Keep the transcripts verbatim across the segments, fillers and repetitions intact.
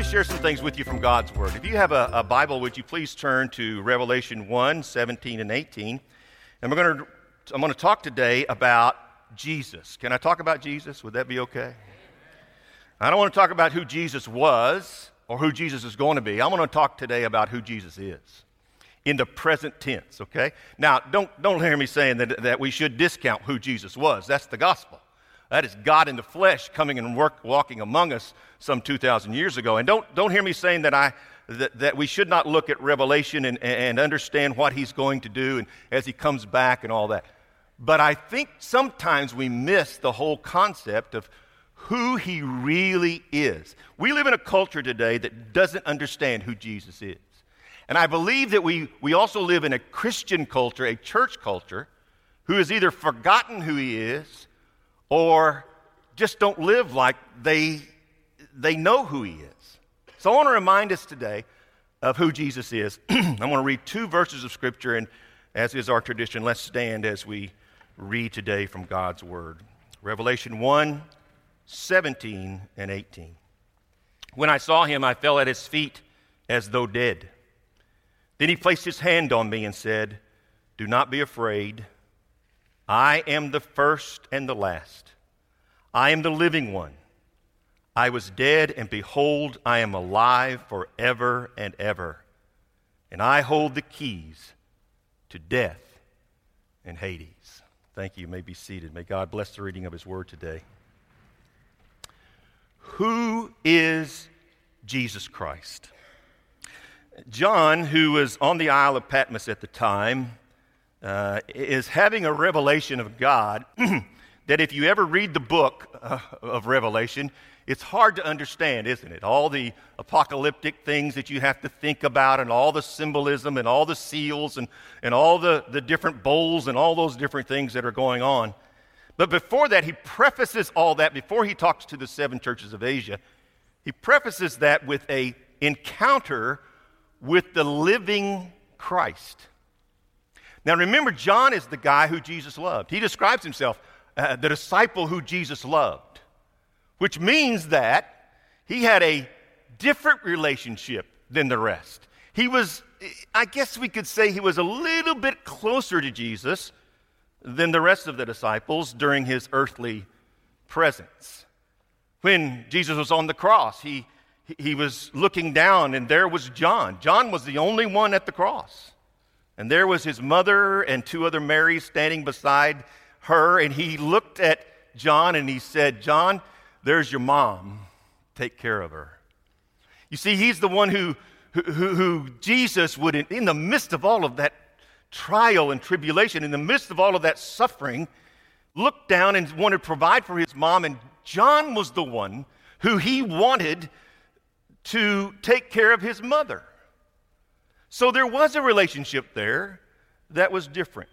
share some things with you from God's Word. If you have a, a Bible, would you please turn to Revelation one, seventeen and eighteen. And we're going to, I'm going to talk today about Jesus. Can I talk about Jesus? Would that be okay? I don't want to talk about who Jesus was or who Jesus is going to be. I'm going to talk today about who Jesus is in the present tense, okay? Now, don't, don't hear me saying that, that we should discount who Jesus was. That's the gospel. That is God in the flesh coming and work, walking among us some two thousand years ago. And don't, don't hear me saying that, I, that, that we should not look at Revelation and, and understand what he's going to do and as he comes back and all that. But I think sometimes we miss the whole concept of who he really is. We live in a culture today that doesn't understand who Jesus is. And I believe that we, we also live in a Christian culture, a church culture, who has either forgotten who he is or just don't live like they, they know who he is. So I want to remind us today of who Jesus is. I want to read two verses of Scripture, and as is our tradition, let's stand as we read today from God's Word. Revelation one, seventeen and eighteen. When I saw him, I fell at his feet as though dead. Then he placed his hand on me and said, "Do not be afraid. I am the first and the last. I am the living one. I was dead, and behold, I am alive forever and ever. And I hold the keys to death and Hades." Thank you. You may be seated. May God bless the reading of his word today. Who is Jesus Christ? John, who was on the Isle of Patmos at the time, uh, is having a revelation of God that if you ever read the book uh, of Revelation, it's hard to understand, isn't it? All the apocalyptic things that you have to think about and all the symbolism and all the seals and, and all the, the different bowls and all those different things that are going on. But before that, he prefaces all that, before he talks to the seven churches of Asia, he prefaces that with an encounter with the living Christ. Now remember, John is the guy who Jesus loved. He describes himself uh, the disciple who Jesus loved, which means that he had a different relationship than the rest. He was, I guess we could say he was a little bit closer to Jesus than the rest of the disciples during his earthly presence. When Jesus was on the cross, he, he was looking down, and there was John. John was the only one at the cross. And there was his mother and two other Marys standing beside her, and he looked at John and he said, "John, there's your mom. Take care of her." You see, he's the one who, who, who Jesus would, in the midst of all of that trial and tribulation, in the midst of all of that suffering, look down and wanted to provide for his mom. And John was the one who he wanted to take care of his mother. So there was a relationship there that was different.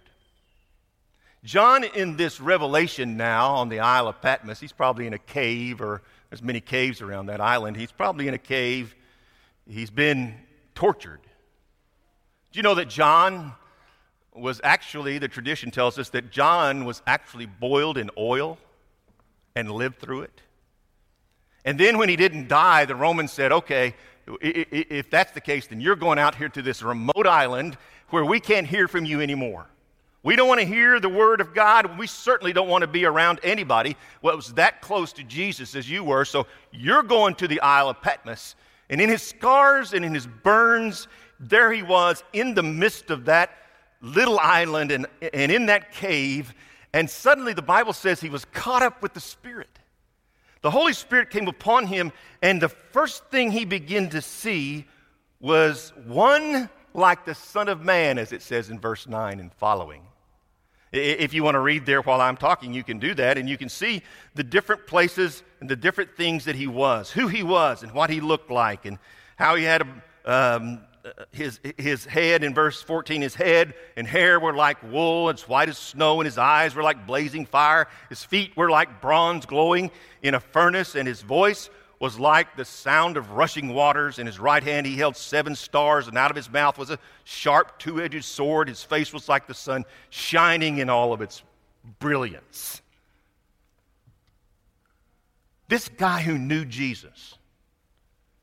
John, in this revelation now on the Isle of Patmos, he's probably in a cave, or there's many caves around that island. He's probably in a cave. He's been tortured. Do you know that John was actually, the tradition tells us that John was actually boiled in oil and lived through it? And then when he didn't die, the Romans said, "Okay, if that's the case, then you're going out here to this remote island where we can't hear from you anymore. We don't want to hear the word of God. We certainly don't want to be around anybody that was that close to Jesus as you were. So you're going to the Isle of Patmos." And in his scars and in his burns, there he was in the midst of that little island and, and in that cave. And suddenly the Bible says he was caught up with the Spirit. The Holy Spirit came upon him, and the first thing he began to see was one like the Son of Man, as it says in verse nine and following. If you want to read there while I'm talking, you can do that, and you can see the different places and the different things that he was, who he was and what he looked like, and how he had a, um, his, his head, in verse fourteen, his head and hair were like wool, it's white as snow, and his eyes were like blazing fire. His feet were like bronze glowing in a furnace, and his voice was like the sound of rushing waters. In his right hand he held seven stars, and out of his mouth was a sharp two-edged sword. His face was like the sun, shining in all of its brilliance. This guy who knew Jesus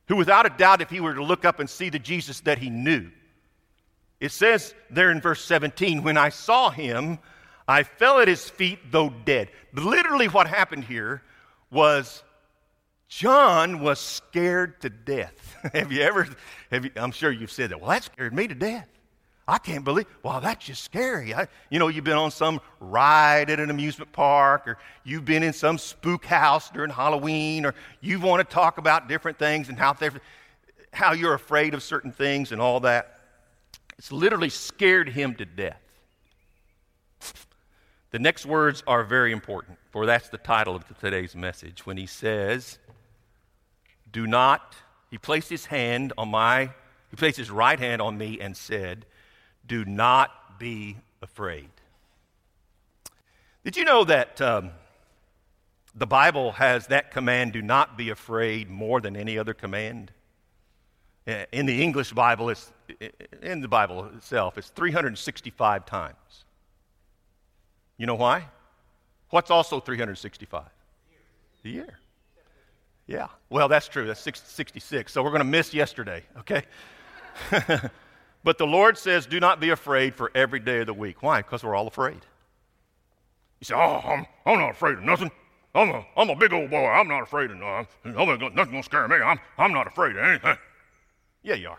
who without a doubt, if he were to look up and see the Jesus that he knew, it says there in verse seventeen, when I saw him, I fell at his feet, though dead. Literally what happened here was John was scared to death. Have you ever, have you, I'm sure you've said that, well, that scared me to death. I can't believe, well, that's just scary. I, you know, you've been on some ride at an amusement park, or you've been in some spook house during Halloween, or you want to talk about different things and how, how you're afraid of certain things and all that. It's literally scared him to death. The next words are very important, for that's the title of today's message. When he says, do not, he placed his hand on my, he placed his right hand on me and said, do not be afraid. Did you know that um, the Bible has that command, do not be afraid, more than any other command? In the English Bible, it's, in the Bible itself, it's three hundred sixty-five times. You know why? What's also three hundred sixty-five? The year. Yeah. Well, that's true. That's sixty-six. So we're going to miss yesterday, okay? But the Lord says, do not be afraid for every day of the week. Why? Because we're all afraid. You say, oh, I'm, I'm not afraid of nothing. I'm a, I'm a big old boy. I'm not afraid of nothing. Nothing's going to scare me. I'm, I'm not afraid of anything. Yeah, you are.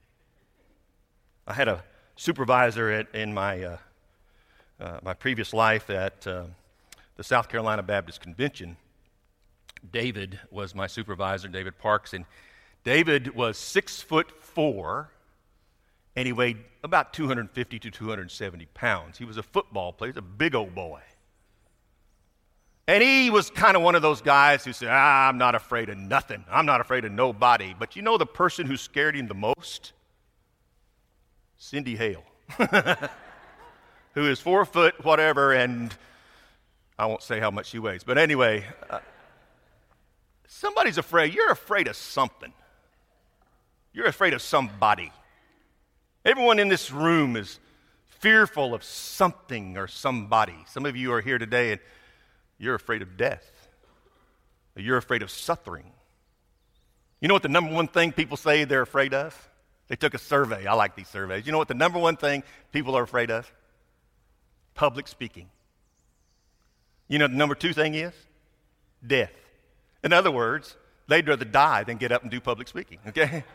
I had a supervisor at, in my, uh, uh, my previous life at uh, the South Carolina Baptist Convention. David was my supervisor, David Parks, and David was six foot four, and he weighed about two hundred fifty to two hundred seventy pounds. He was a football player, he was a big old boy. And he was kind of one of those guys who said, ah, I'm not afraid of nothing. I'm not afraid of nobody. But you know the person who scared him the most? Cindy Hale, who is four foot whatever, and I won't say how much she weighs. But anyway, uh, somebody's afraid. You're afraid of something. You're afraid of somebody. Everyone in this room is fearful of something or somebody. Some of you are here today and you're afraid of death. Or you're afraid of suffering. You know what the number one thing people say they're afraid of? They took a survey. I like these surveys. You know what the number one thing people are afraid of? Public speaking. You know what the number two thing is? Death. In other words, they'd rather die than get up and do public speaking, okay?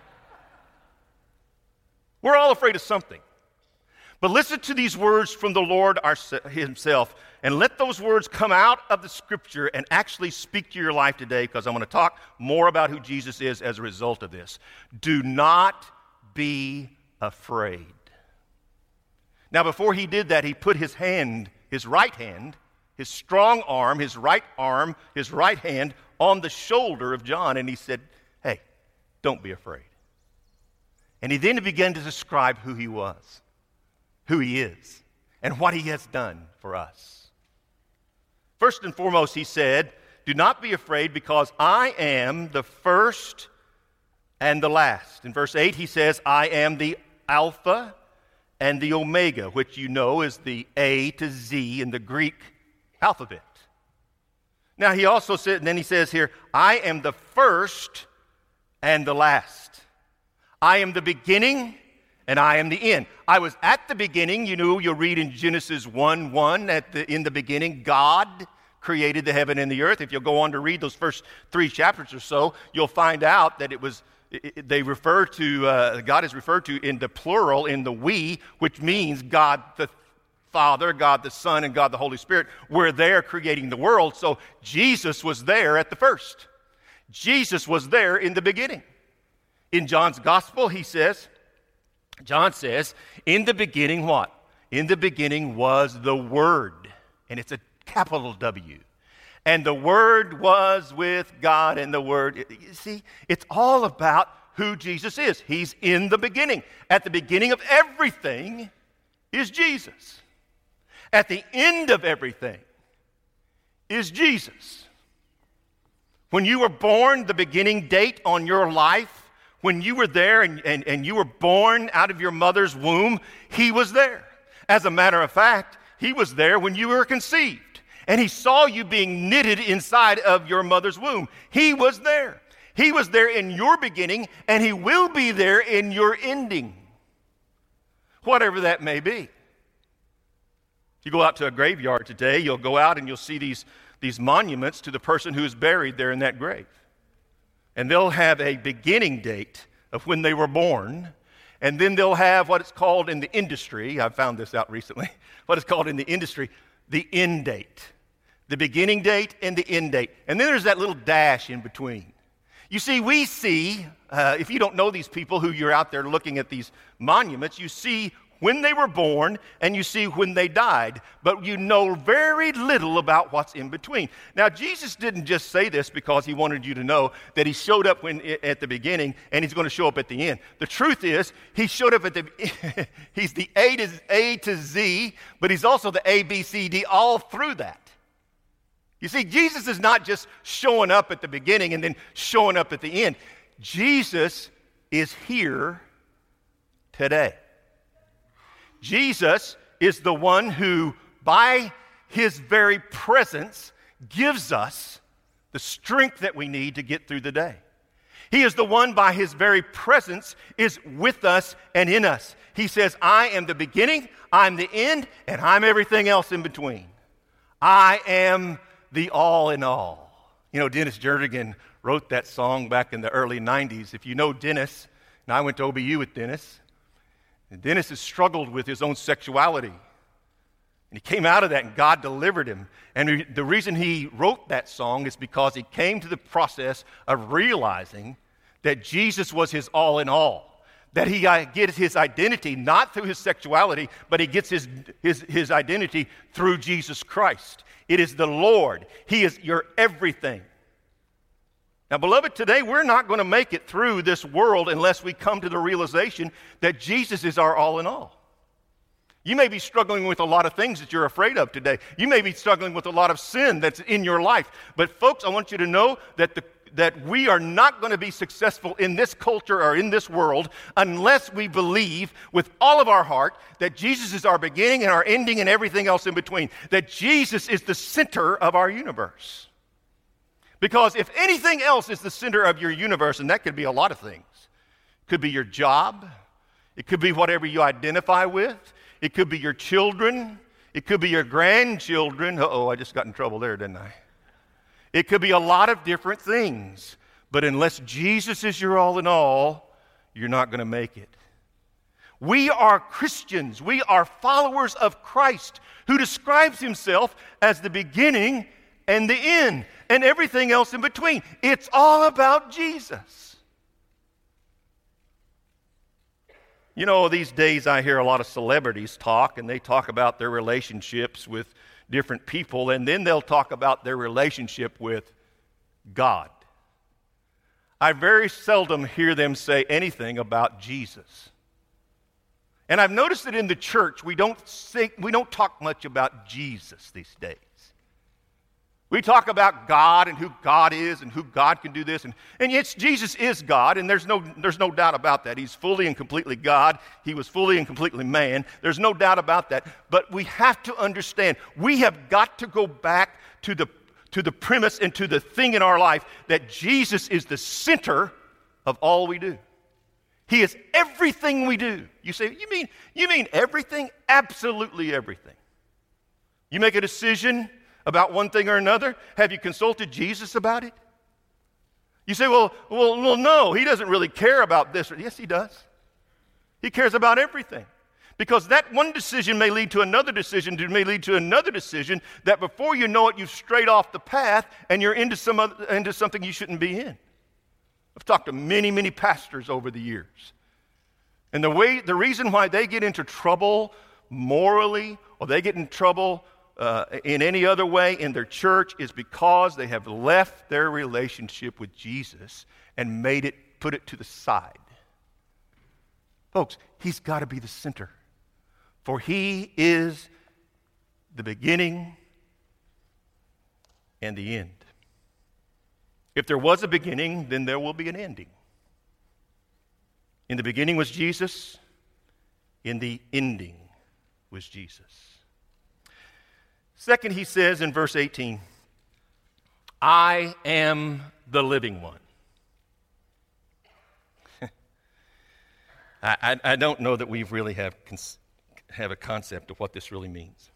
We're all afraid of something. But listen to these words from the Lord himself, and let those words come out of the Scripture and actually speak to your life today, because I'm going to talk more about who Jesus is as a result of this. Do not be afraid. Now, before he did that, he put his hand, his right hand, his strong arm, his right arm, his right hand on the shoulder of John, and he said, hey, don't be afraid. And he then began to describe who he was, who he is, and what he has done for us. First and foremost, he said, do not be afraid, because I am the first and the last. In verse eight, he says, I am the Alpha and the Omega, which you know is the A to Z in the Greek alphabet. Now, he also said, and then he says here, I am the first and the last. I am the beginning and I am the end. I was at the beginning. You know, you'll read in Genesis one one, at the, in the beginning, God created the heaven and the earth. If you'll go on to read those first three chapters or so, you'll find out that it was, it, it, they refer to, uh, God is referred to in the plural, in the we, which means God the Father, God the Son, and God the Holy Spirit were there creating the world. So Jesus was there at the first. Jesus was there in the beginning. In John's gospel, he says, John says, in the beginning what? In the beginning was the Word, and it's a capital W. And the Word was with God, and the Word, you see, it's all about who Jesus is. He's in the beginning. At the beginning of everything is Jesus. At the end of everything is Jesus. When you were born, the beginning date on your life, when you were there and, and, and you were born out of your mother's womb, he was there. As a matter of fact, he was there when you were conceived. And he saw you being knitted inside of your mother's womb. He was there. He was there in your beginning, and he will be there in your ending, whatever that may be. If you go out to a graveyard today, you'll go out and you'll see these, these monuments to the person who is buried there in that grave. And they'll have a beginning date of when they were born, and then they'll have what it's called in the industry, I found this out recently, what it's called in the industry, the end date. The beginning date and the end date. And then there's that little dash in between. You see, we see, uh, if you don't know these people who you're out there looking at these monuments, you see when they were born and you see when they died, but you know very little about what's in between. Now, Jesus didn't just say this because he wanted you to know that he showed up when, at the beginning and he's going to show up at the end. The truth is, he showed up at the, he's the A to, A to Z, but he's also the A, B, C, D, all through that. You see, Jesus is not just showing up at the beginning and then showing up at the end. Jesus is here today. Jesus is the one who, by his very presence, gives us the strength that we need to get through the day. He is the one, by his very presence, is with us and in us. He says, I am the beginning, I'm the end, and I'm everything else in between. I am the all in all. You know, Dennis Jernigan wrote that song back in the early nineties. If you know Dennis, and I went to O B U with Dennis, and Dennis has struggled with his own sexuality. And he came out of that, and God delivered him. And the reason he wrote that song is because he came to the process of realizing that Jesus was his all in all. That he gets his identity not through his sexuality, but he gets his, his, his identity through Jesus Christ. It is the Lord. He is your everything. Now, beloved, today we're not going to make it through this world unless we come to the realization that Jesus is our all in all. You may be struggling with a lot of things that you're afraid of today. You may be struggling with a lot of sin that's in your life. But folks, I want you to know that the that we are not going to be successful in this culture or in this world unless we believe with all of our heart that Jesus is our beginning and our ending and everything else in between. That Jesus is the center of our universe. Because if anything else is the center of your universe, and that could be a lot of things. It could be your job. It could be whatever you identify with. It could be your children. It could be your grandchildren. Uh-oh, I just got in trouble there, didn't I? It could be a lot of different things. But unless Jesus is your all in all, you're not going to make it. We are Christians. We are followers of Christ, who describes himself as the beginning and the end, and everything else in between. It's all about Jesus. You know, these days I hear a lot of celebrities talk, and they talk about their relationships with different people, and then they'll talk about their relationship with God. I very seldom hear them say anything about Jesus. And I've noticed that in the church, we don't say, we don't talk much about Jesus these days. We talk about God and who God is and who God can do this. And, and yes, Jesus is God, and there's no, there's no doubt about that. He's fully and completely God. He was fully and completely man. There's no doubt about that. But we have to understand, we have got to go back to the, to the premise and to the thing in our life that Jesus is the center of all we do. He is everything we do. You say, you mean, you mean everything? Absolutely everything. You make a decision about one thing or another. Have you consulted Jesus about it? You say, well, well, well, no, he doesn't really care about this. Yes, he does. He cares about everything. Because that one decision may lead to another decision, it may lead to another decision, that before you know it, you've strayed off the path and you're into some other, into something you shouldn't be in. I've talked to many, many pastors over the years. And the way, the reason why they get into trouble morally, or they get in trouble Uh, in any other way in their church, is because they have left their relationship with Jesus and made it, put it to the side. Folks, he's got to be the center. For he is the beginning and the end. If there was a beginning, then there will be an ending. In the beginning was Jesus. In the ending was Jesus. Second, he says in verse eighteen, I am the living one. I, I, I don't know that we really have, cons- have a concept of what this really means.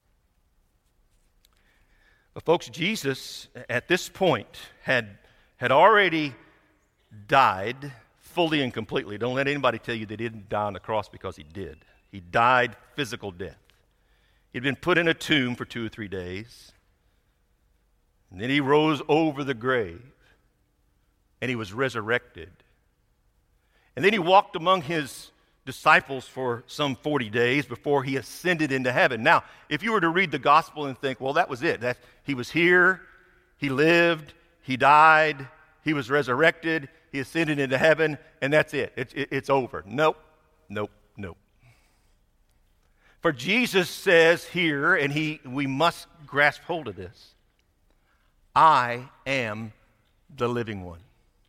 But folks, Jesus, at this point, had, had already died fully and completely. Don't let anybody tell you that he didn't die on the cross, because he did. He died physical death. He'd been put in a tomb for two or three days. And then he rose over the grave. And he was resurrected. And then he walked among his disciples for some forty days before he ascended into heaven. Now, if you were to read the gospel and think, well, that was it. That, he was here, he lived, he died, he was resurrected, he ascended into heaven, and that's it. It, it. It's over. Nope, nope, nope. For Jesus says here, and he, we must grasp hold of this, I am the living one.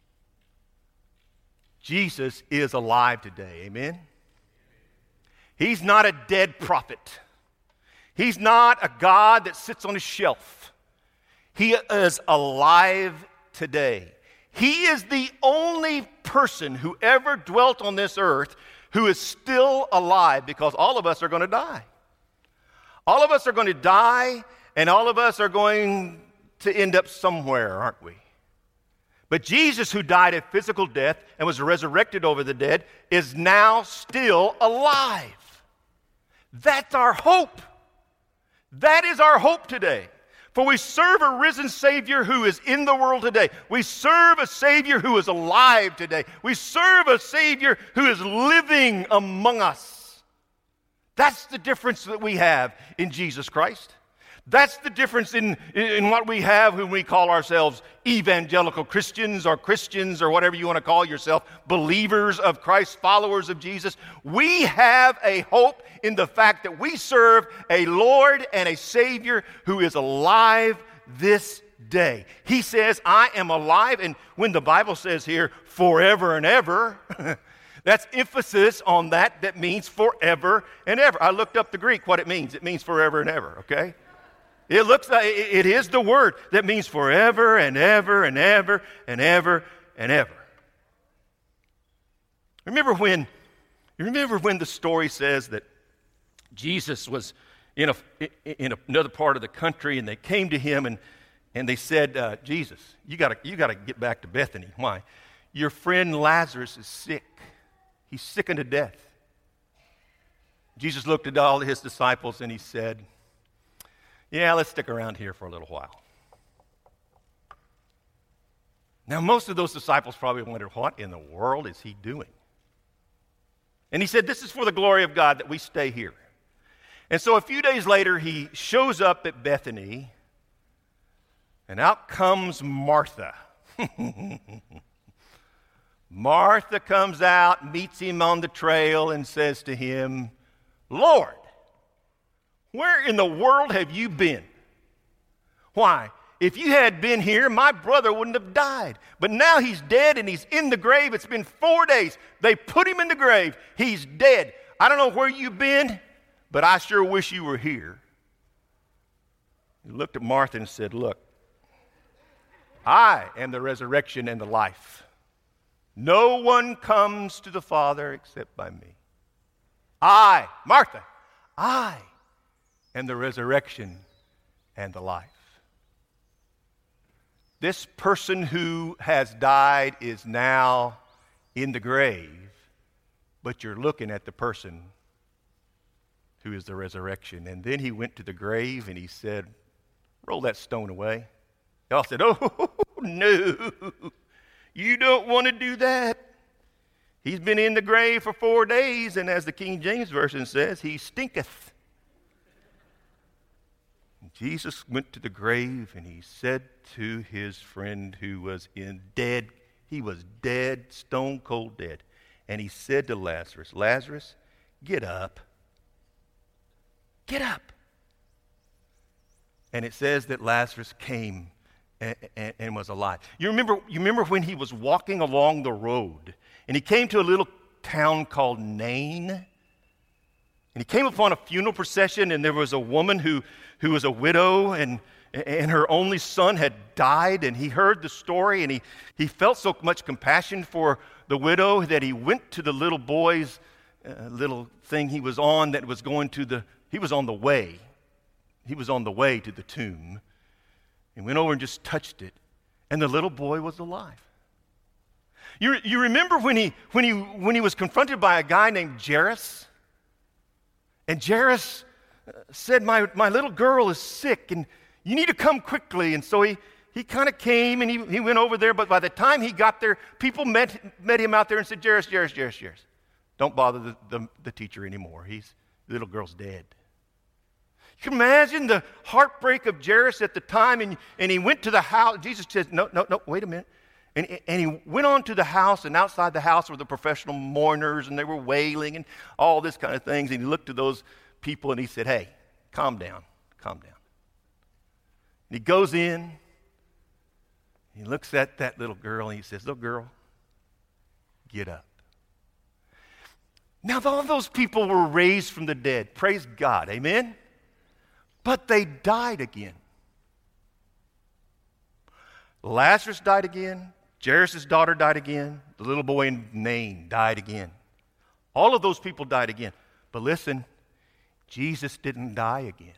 Jesus is alive today, amen? He's not a dead prophet. He's not a God that sits on a shelf. He is alive today. He is the only person who ever dwelt on this earth who is still alive, because all of us are going to die. All of us are going to die, and all of us are going to end up somewhere, aren't we? But Jesus, who died a physical death and was resurrected over the dead, is now still alive. That's our hope. That is our hope today. For we serve a risen Savior who is in the world today. We serve a Savior who is alive today. We serve a Savior who is living among us. That's the difference that we have in Jesus Christ. That's the difference in, in what we have when we call ourselves evangelical Christians or Christians or whatever you want to call yourself, believers of Christ, followers of Jesus. We have a hope in the fact that we serve a Lord and a Savior who is alive this day. He says, I am alive, and when the Bible says here, forever and ever, that's emphasis on that. That means forever and ever. I looked up the Greek, what it means. It means forever and ever, okay? It looks like it is the word that means forever and ever and ever and ever and ever. Remember when, you remember when the story says that Jesus was in a in another part of the country, and they came to him and and they said, uh, Jesus, you gotta you gotta get back to Bethany. Why? Your friend Lazarus is sick. He's sick unto death. Jesus looked at all his disciples and he said, yeah, let's stick around here for a little while. Now, most of those disciples probably wondered, what in the world is he doing? And he said, this is for the glory of God that we stay here. And so a few days later, he shows up at Bethany, and out comes Martha. Martha comes out, meets him on the trail, and says to him, Lord, where in the world have you been? Why? If you had been here, my brother wouldn't have died. But now he's dead and he's in the grave. It's been four days. They put him in the grave. He's dead. I don't know where you've been, but I sure wish you were here. He looked at Martha and said, look, I am the resurrection and the life. No one comes to the Father except by me. I, Martha, I and the resurrection and the life. This person who has died is now in the grave, but you're looking at the person who is the resurrection. And then he went to the grave and he said, roll that stone away. They all said, oh, no, you don't want to do that. He's been in the grave for four days, and as the King James Version says, he stinketh. Jesus went to the grave and he said to his friend who was in dead, he was dead, stone cold dead. And he said to Lazarus, Lazarus, get up. Get up. And it says that Lazarus came and, and, and was alive. You remember, you remember when he was walking along the road and he came to a little town called Nain? And he came upon a funeral procession, and there was a woman who, who was a widow, and, and her only son had died, and he heard the story, and he, he felt so much compassion for the widow that he went to the little boy's uh, little thing he was on that was going to the, he was on the way. He was on the way to the tomb. He went over and just touched it, and the little boy was alive. You, you remember when he, when, he, when he was confronted by a guy named Jairus? And Jairus said, my, my little girl is sick, and you need to come quickly. And so he, he kind of came, and he, he went over there. But by the time he got there, people met, met him out there and said, Jairus, Jairus, Jairus, Jairus, don't bother the, the, the teacher anymore. He's, the little girl's dead. You can imagine the heartbreak of Jairus at the time, and, and he went to the house. Jesus said, no, no, no, wait a minute. And, and he went on to the house, and outside the house were the professional mourners, and they were wailing and all this kind of things. And he looked to those people, and he said, hey, calm down, calm down. And he goes in, he looks at that little girl, and he says, little girl, get up. Now, all those people were raised from the dead. Praise God, amen? But they died again. Lazarus died again. Jairus' daughter died again. The little boy in Nain died again. All of those people died again. But listen, Jesus didn't die again.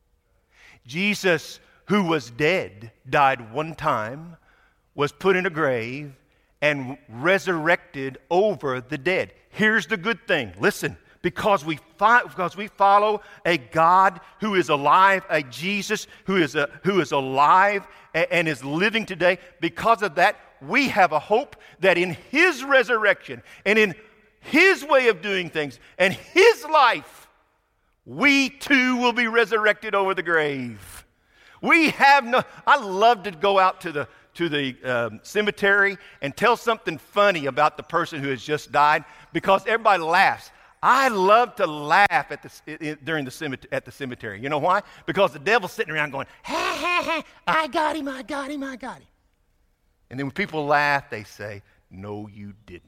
Jesus, who was dead, died one time, was put in a grave, and resurrected over the dead. Here's the good thing. Listen. Because we, fi- because we follow a God who is alive, a Jesus who is, a, who is alive and, and is living today. Because of that, we have a hope that in His resurrection and in His way of doing things and His life, we too will be resurrected over the grave. We have no, I love to go out to the to the um, cemetery and tell something funny about the person who has just died because everybody laughs. I love to laugh at the, during the cemetery, at the cemetery. You know why? Because the devil's sitting around going, ha, ha, ha, I got him, I got him, I got him. And then when people laugh, they say, no, you didn't.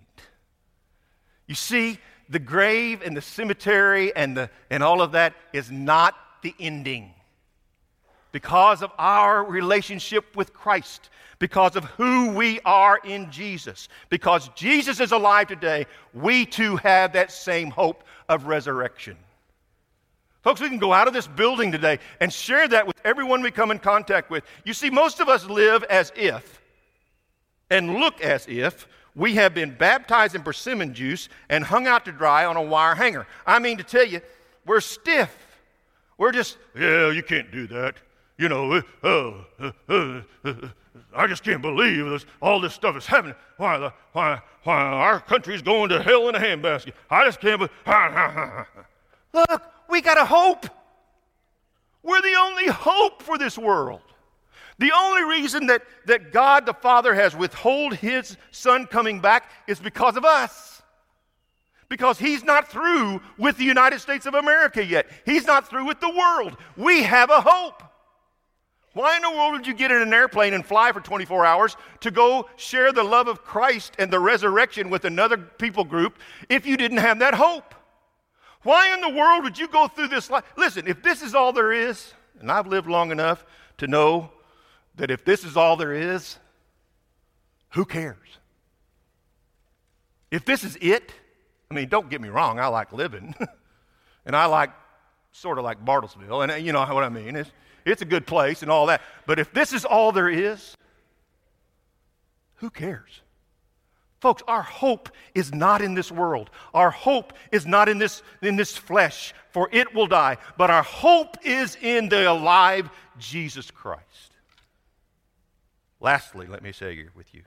You see, the grave and the cemetery and, the, and all of that is not the ending. Because of our relationship with Christ, because of who we are in Jesus, because Jesus is alive today, we too have that same hope of resurrection. Folks, we can go out of this building today and share that with everyone we come in contact with. You see, most of us live as if and look as if we have been baptized in persimmon juice and hung out to dry on a wire hanger. I mean to tell you, we're stiff. We're just, yeah, you can't do that. You know, uh, uh, uh, uh, I just can't believe this, all this stuff is happening. Why, the, why, why our country's going to hell in a handbasket. I just can't believe. Look, we got a hope. We're the only hope for this world. The only reason that, that God the Father has withheld His Son coming back is because of us. Because He's not through with the United States of America yet. He's not through with the world. We have a hope. Why in the world would you get in an airplane and fly for twenty-four hours to go share the love of Christ and the resurrection with another people group if you didn't have that hope? Why in the world would you go through this life? Listen, if this is all there is, and I've lived long enough to know that if this is all there is, who cares? If this is it, I mean, don't get me wrong, I like living. And I like, sort of like Bartlesville, and you know what I mean. It's, It's a good place and all that. But if this is all there is, who cares? Folks, our hope is not in this world. Our hope is not in this, in this flesh, for it will die. But our hope is in the alive Jesus Christ. Lastly, let me say here with you.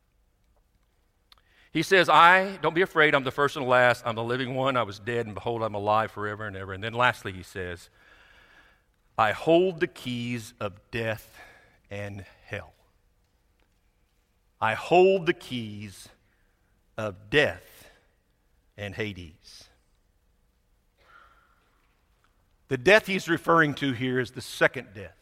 He says, I, don't be afraid, I'm the first and the last. I'm the living one. I was dead, and behold, I'm alive forever and ever. And then lastly, he says, I hold the keys of death and hell. I hold the keys of death and Hades. The death he's referring to here is the second death.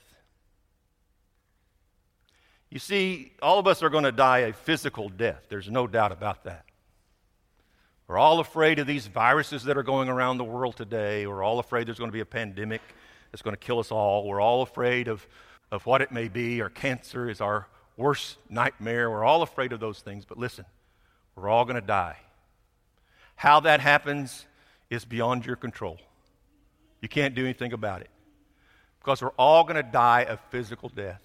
You see, all of us are going to die a physical death. There's no doubt about that. We're all afraid of these viruses that are going around the world today. We're all afraid there's going to be a pandemic that's going to kill us all. We're all afraid of, of what it may be, or cancer is our worst nightmare. We're all afraid of those things. But listen, we're all going to die. How that happens is beyond your control. You can't do anything about it, because we're all going to die a physical death.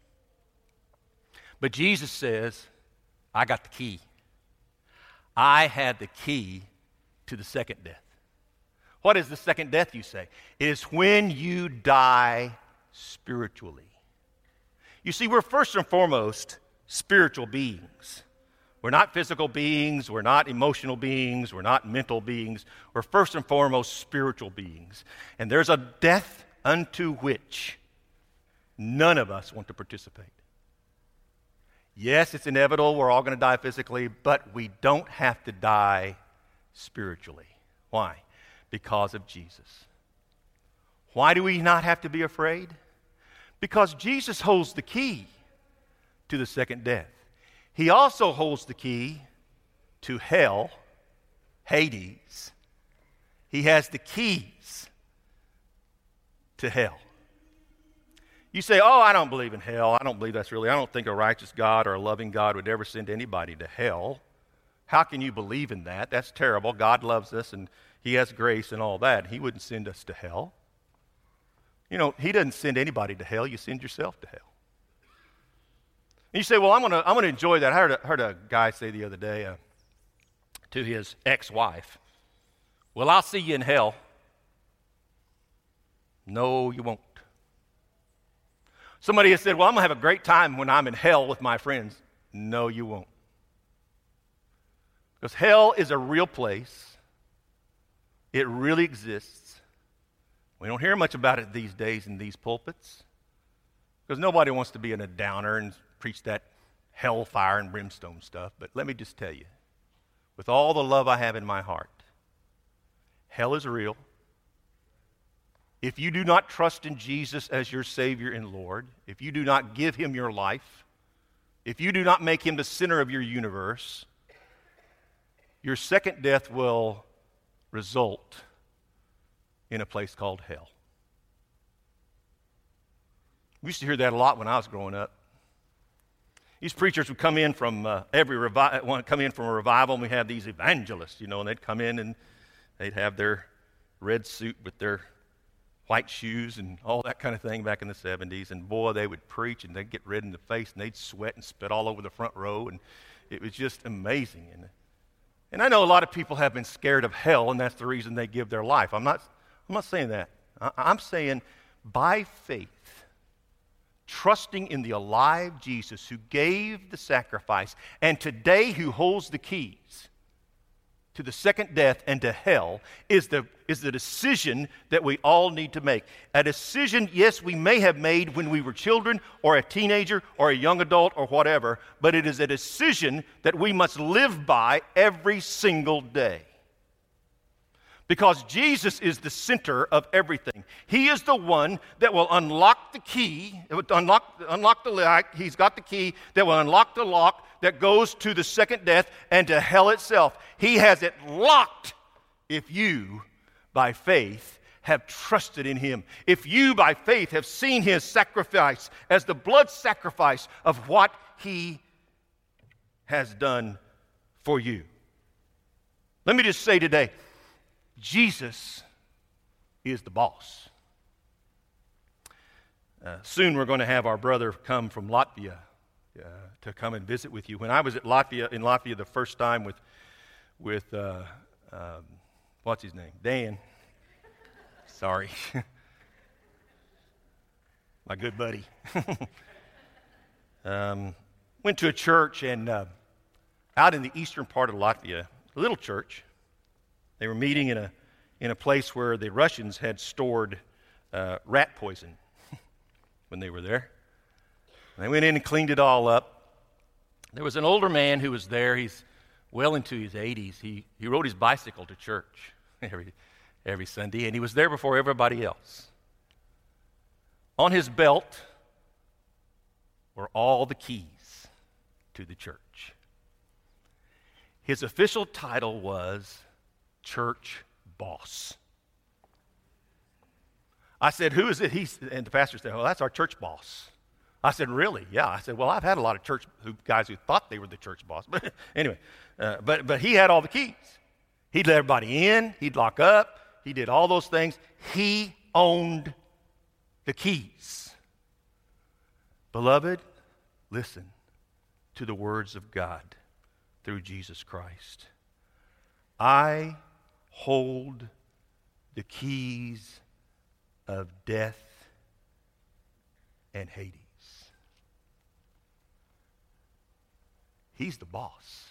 But Jesus says, I got the key. I had the key to the second death. What is the second death, you say? It is when you die spiritually. You see, we're first and foremost spiritual beings. We're not physical beings. We're not emotional beings. We're not mental beings. We're first and foremost spiritual beings. And there's a death unto which none of us want to participate. Yes, it's inevitable. We're all going to die physically, but we don't have to die spiritually. Why? Because of Jesus. Why do we not have to be afraid? Because Jesus holds the key to the second death. He also holds the key to hell, Hades. He has the keys to hell. You say, oh, I don't believe in hell. I don't believe that's really, I don't think a righteous God or a loving God would ever send anybody to hell. How can you believe in that? That's terrible. God loves us and He has grace and all that. He wouldn't send us to hell. You know, He doesn't send anybody to hell. You send yourself to hell. And you say, well, I'm going to I'm gonna enjoy that. I heard a, heard a guy say the other day uh, to his ex-wife, well, I'll see you in hell. No, you won't. Somebody has said, well, I'm going to have a great time when I'm in hell with my friends. No, you won't. Because hell is a real place. It really exists. We don't hear much about it these days in these pulpits, because nobody wants to be in a downer and preach that hellfire and brimstone stuff. But let me just tell you, with all the love I have in my heart, hell is real. If you do not trust in Jesus as your Savior and Lord, if you do not give Him your life, if you do not make Him the center of your universe, your second death will result in a place called hell. We used to hear that a lot when I was growing up. These preachers would come in from uh, every revi- come in from a revival, and we have these evangelists, you know, and they'd come in and they'd have their red suit with their white shoes and all that kind of thing back in the seventies. And boy, they would preach and they'd get red in the face and they'd sweat and spit all over the front row. And it was just amazing. And, and I know a lot of people have been scared of hell, and that's the reason they give their life. I'm not, I'm not saying that. I, I'm saying by faith, trusting in the alive Jesus who gave the sacrifice and today who holds the keys to the second death and to hell is the, is the decision that we all need to make. A decision, yes, we may have made when we were children or a teenager or a young adult or whatever, but it is a decision that we must live by every single day. Because Jesus is the center of everything. He is the one that will unlock the key, unlock, unlock the lock. He's got the key that will unlock the lock that goes to the second death and to hell itself. He has it locked if you, by faith, have trusted in Him. If you, by faith, have seen His sacrifice as the blood sacrifice of what He has done for you. Let me just say today, Jesus is the boss. Uh, soon we're going to have our brother come from Latvia uh, to come and visit with you. When I was at Latvia, in Latvia the first time with, with uh, um, what's his name? Dan. Sorry. My good buddy. um, went to a church and uh, out in the eastern part of Latvia, a little church. They were meeting in a in a place where the Russians had stored uh, rat poison when they were there. And they went in and cleaned it all up. There was an older man who was there. He's well into his eighties. He he rode his bicycle to church every every Sunday, and he was there before everybody else. On his belt were all the keys to the church. His official title was church boss. I said, who is it? He, and the pastor said, well, that's our church boss. I said, really? Yeah. I said, well, I've had a lot of church who, guys who thought they were the church boss. But anyway, uh, but, but he had all the keys. He'd let everybody in. He'd lock up. He did all those things. He owned the keys. Beloved, listen to the words of God through Jesus Christ. I hold the keys of death and Hades. He's the boss.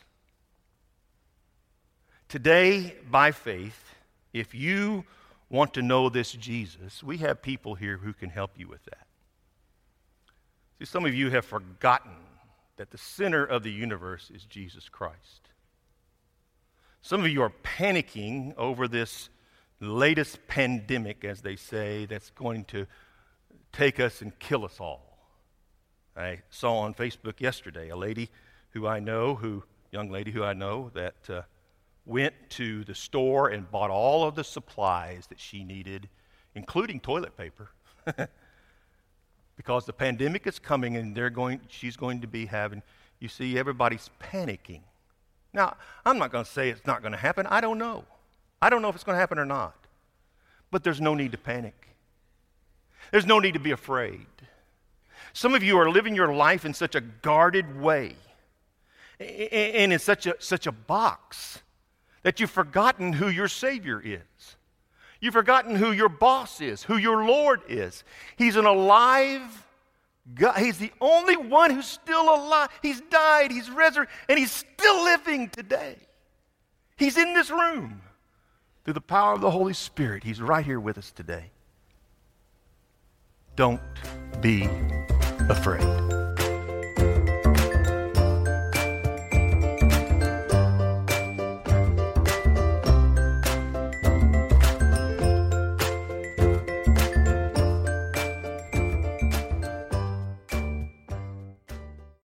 Today, by faith, if you want to know this Jesus, we have people here who can help you with that. See, some of you have forgotten that the center of the universe is Jesus Christ. Some of you are panicking over this latest pandemic, as they say, that's going to take us and kill us all. I saw on Facebook yesterday a lady who I know, who young lady who I know, that uh, went to the store and bought all of the supplies that she needed, including toilet paper, because the pandemic is coming and they're going. She's going to be having. You see, everybody's panicking. Now, I'm not going to say it's not going to happen. I don't know. I don't know if it's going to happen or not. But there's no need to panic. There's no need to be afraid. Some of you are living your life in such a guarded way and in such a, such a box that you've forgotten who your Savior is. You've forgotten who your boss is, who your Lord is. He's an alive God. He's the only one who's still alive. He's died, he's resurrected, and he's still living today. He's in this room. Through the power of the Holy Spirit, he's right here with us today. Don't be afraid.